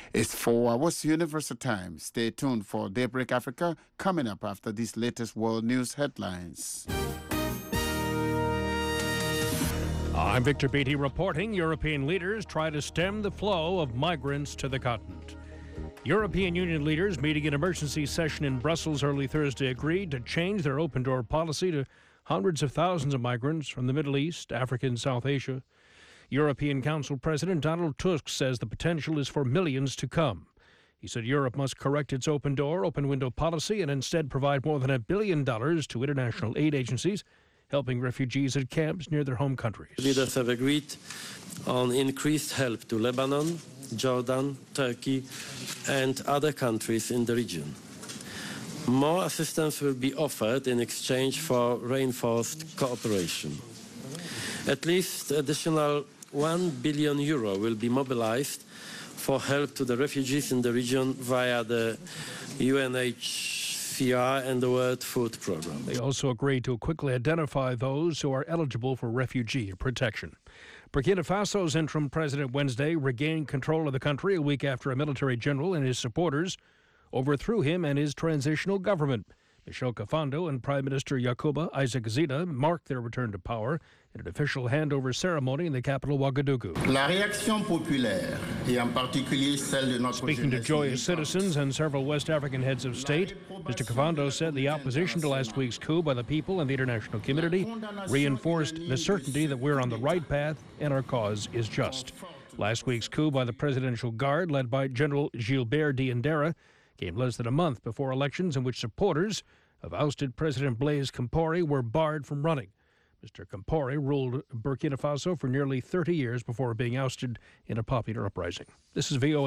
It's 4 hours Universal Time. Stay tuned for Daybreak Africa coming up after these latest world news headlines. I'm Victor Beattie reporting European leaders try to stem the flow of migrants to the continent. European Union leaders meeting an emergency session in Brussels early Thursday agreed to change their open-door policy to hundreds of thousands of migrants from the Middle East, Africa, and South Asia. European Council President Donald Tusk says the potential is for millions to come. He said Europe must correct its open-door, open-window policy and instead provide more than $1 billion to international aid agencies, helping refugees at camps near their home countries. Leaders have agreed on increased help to Lebanon, Jordan, Turkey, and other countries in the region. More assistance will be offered in exchange for reinforced cooperation. At least additional €1 billion will be mobilized for help to the refugees in the region via the UNHCR and the World Food Programme. They also agreed to quickly identify those who are eligible for refugee protection. Burkina Faso's interim president Wednesday regained control of the country a week after a military general and his supporters overthrew him and his transitional government. Michel Kafando and Prime Minister Yacouba Isaac Zida marked their return to power in an official handover ceremony in the capital Ouagadougou. La réaction populaire, et en particulier celle de notre Speaking to joyous citizens and several West African heads of state, Mr. Kafando said the opposition to last week's coup by the people and the international community reinforced the certainty that we're on the right path and our cause is just. Last week's coup by the Presidential Guard, led by General Gilbert Diendera, came less than a month before elections in which supporters of ousted President Blaise Compaoré were barred from running. Mr. Compaoré ruled Burkina Faso for nearly 30 years before being ousted in a popular uprising. This is VOA.